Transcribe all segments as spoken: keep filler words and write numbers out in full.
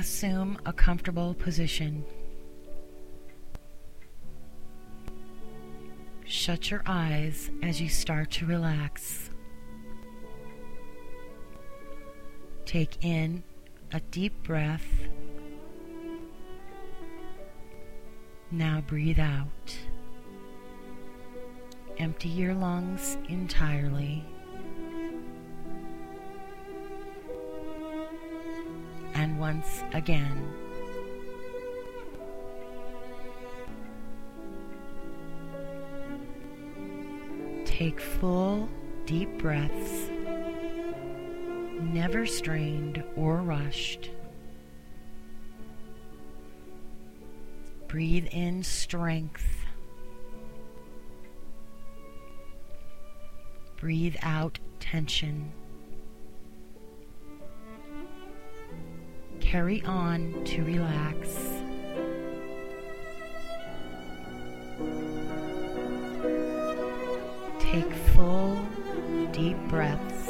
Assume a comfortable position. Shut your eyes as you start to relax. Take in a deep breath. Now breathe out. Empty your lungs entirely. And once again, take full, deep breaths, never strained or rushed. Breathe in strength. Breathe out tension. Carry on to relax. Take full, deep breaths.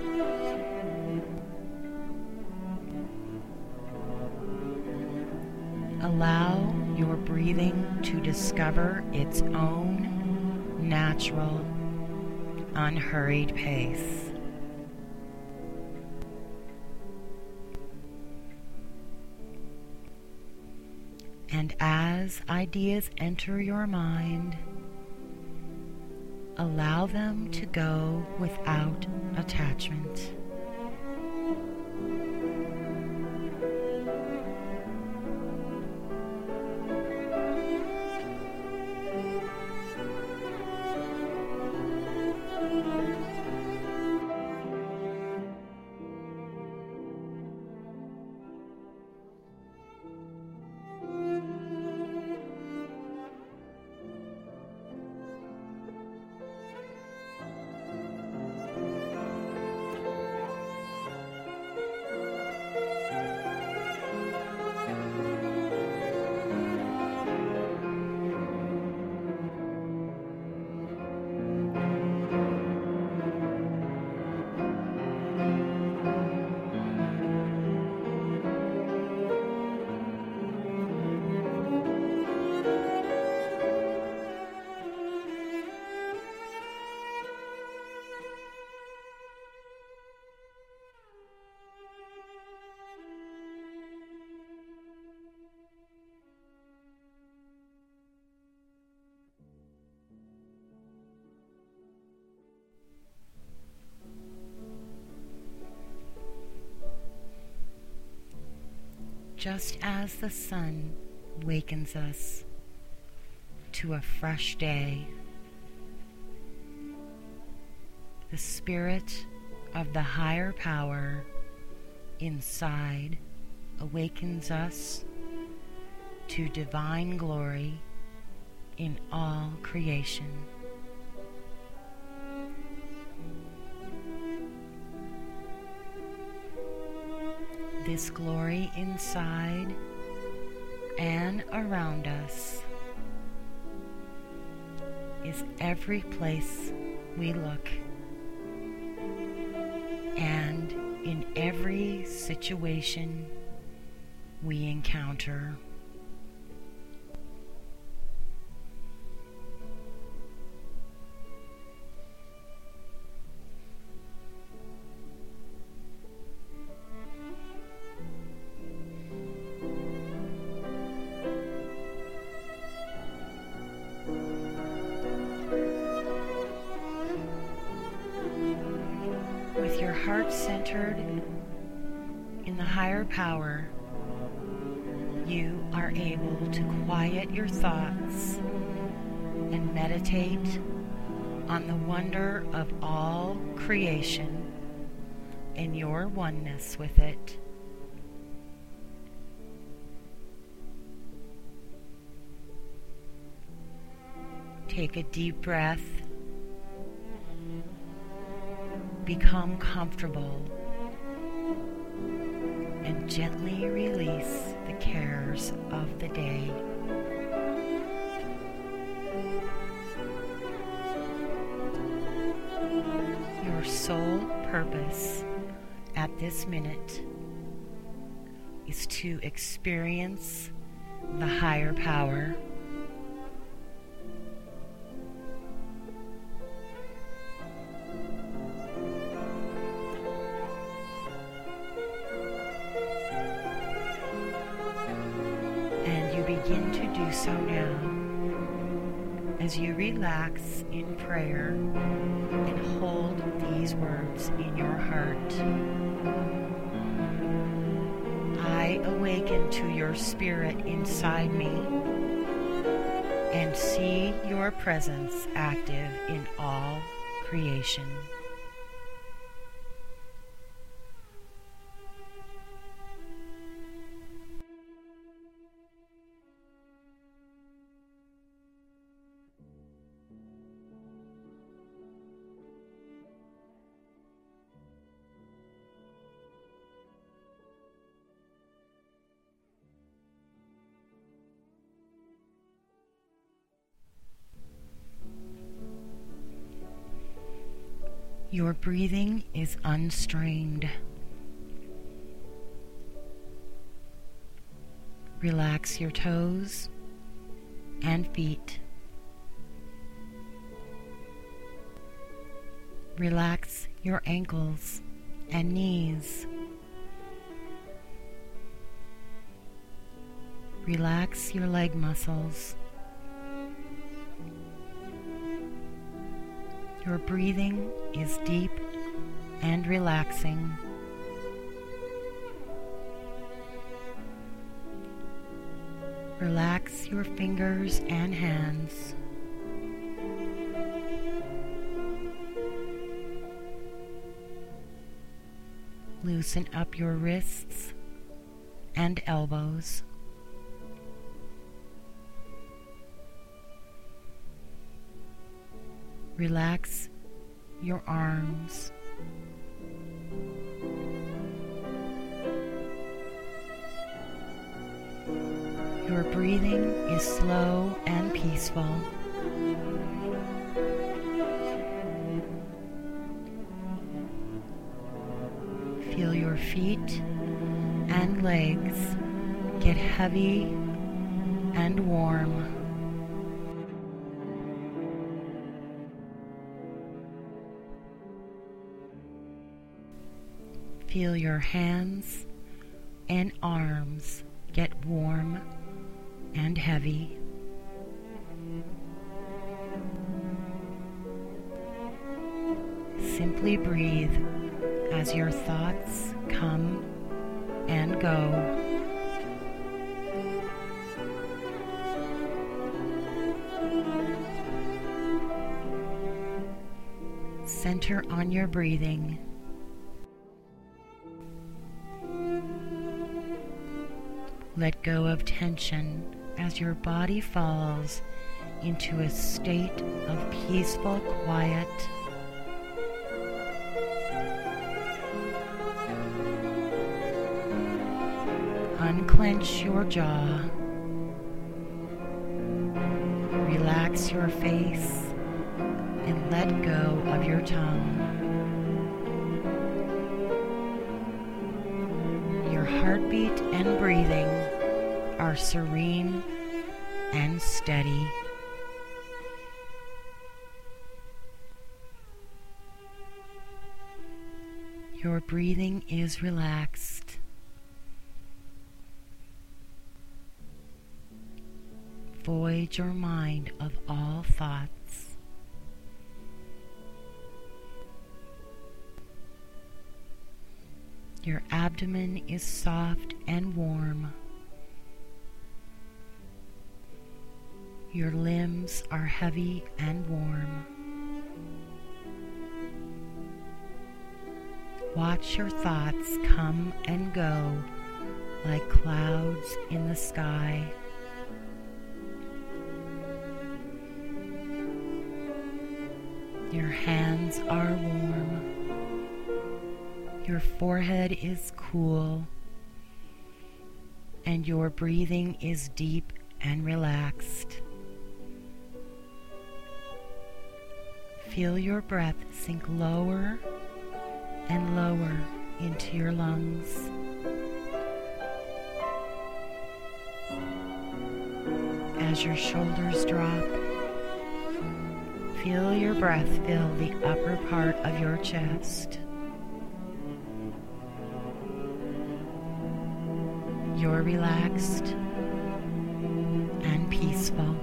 Allow your breathing to discover its own natural, unhurried pace. And as ideas enter your mind, allow them to go without attachment. Just as the sun wakens us to a fresh day, the spirit of the higher power inside awakens us to divine glory in all creation. This glory inside and around us is every place we look and in every situation we encounter. With your heart centered in the higher power, you are able to quiet your thoughts and meditate on the wonder of all creation and your oneness with it. Take a deep breath. Become comfortable and gently release the cares of the day. Your sole purpose at this minute is to experience the higher power. And you begin to do so now as you relax in prayer and hold these words in your heart. I awaken to your spirit inside me and see your presence active in all creation. Your breathing is unstrained. Relax your toes and feet. Relax your ankles and knees. Relax your leg muscles. Your breathing is deep and relaxing. Relax your fingers and hands. Loosen up your wrists and elbows. Relax your arms. Your breathing is slow and peaceful. Feel your feet and legs get heavy and warm. Feel your hands and arms get warm and heavy. Simply breathe as your thoughts come and go. Center on your breathing. Let go of tension as your body falls into a state of peaceful quiet. Unclench your jaw. Relax your face and let go of your tongue. Your heartbeat and breathing are serene and steady. Your breathing is relaxed. Void your mind of all thoughts. Your abdomen is soft and warm. Your limbs are heavy and warm. Watch your thoughts come and go like clouds in the sky. Your hands are warm. Your forehead is cool. And your breathing is deep and relaxed. Feel your breath sink lower and lower into your lungs. as your shoulders drop, feel your breath fill the upper part of your chest. You're relaxed and peaceful.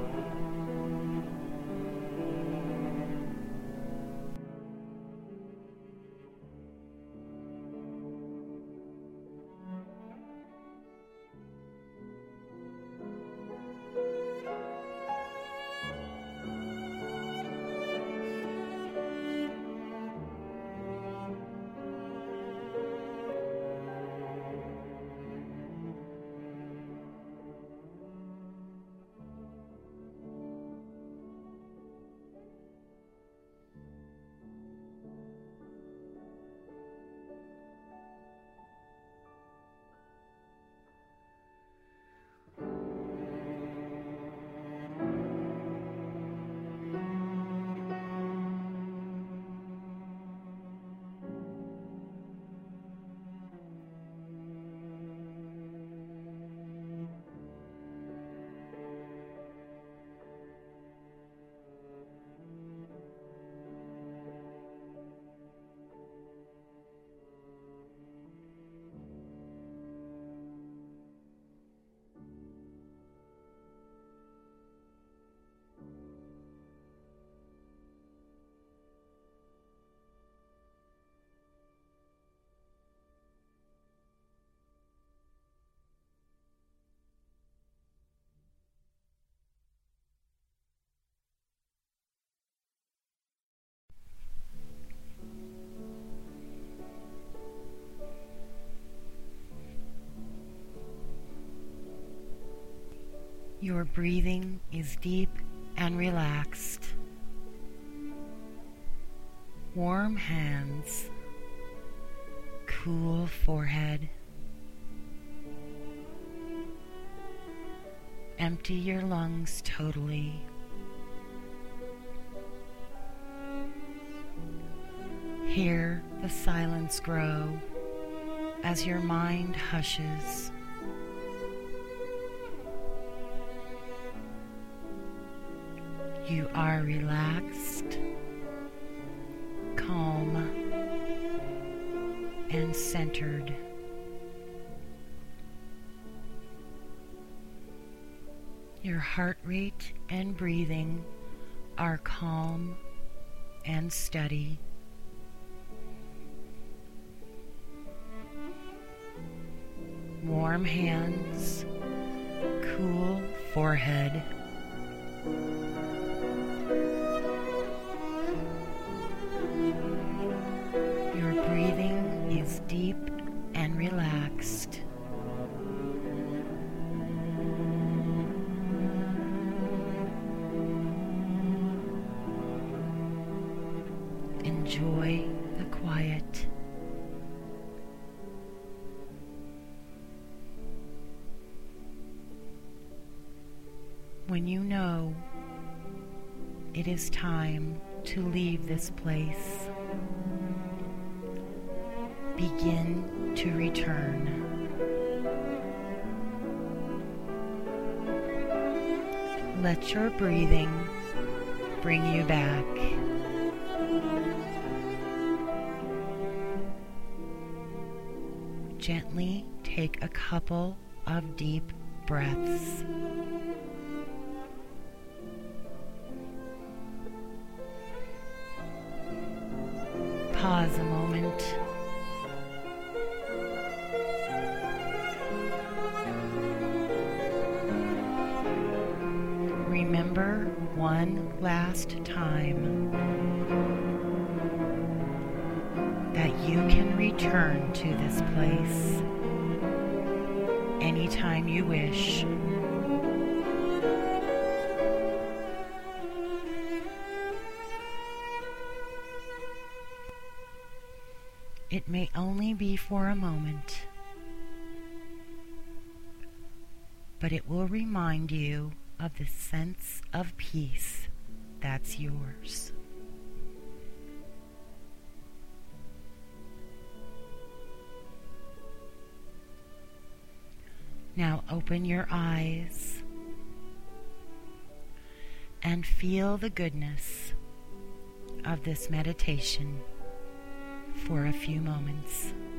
Your breathing is deep and relaxed. Warm hands, cool forehead. Empty your lungs totally. Hear the silence grow as your mind hushes. You are relaxed, calm, and centered. Your heart rate and breathing are calm and steady. Warm hands, cool forehead. Your breathing is deep and relaxed. Enjoy the quiet. When you know it is time to leave this place, begin to return. Let your breathing bring you back. Gently take a couple of deep breaths. Pause a moment. Remember one last time that you can return to this place anytime you wish. It may only be for a moment, but it will remind you of the sense of peace that's yours. Now open your eyes and feel the goodness of this meditation for a few moments.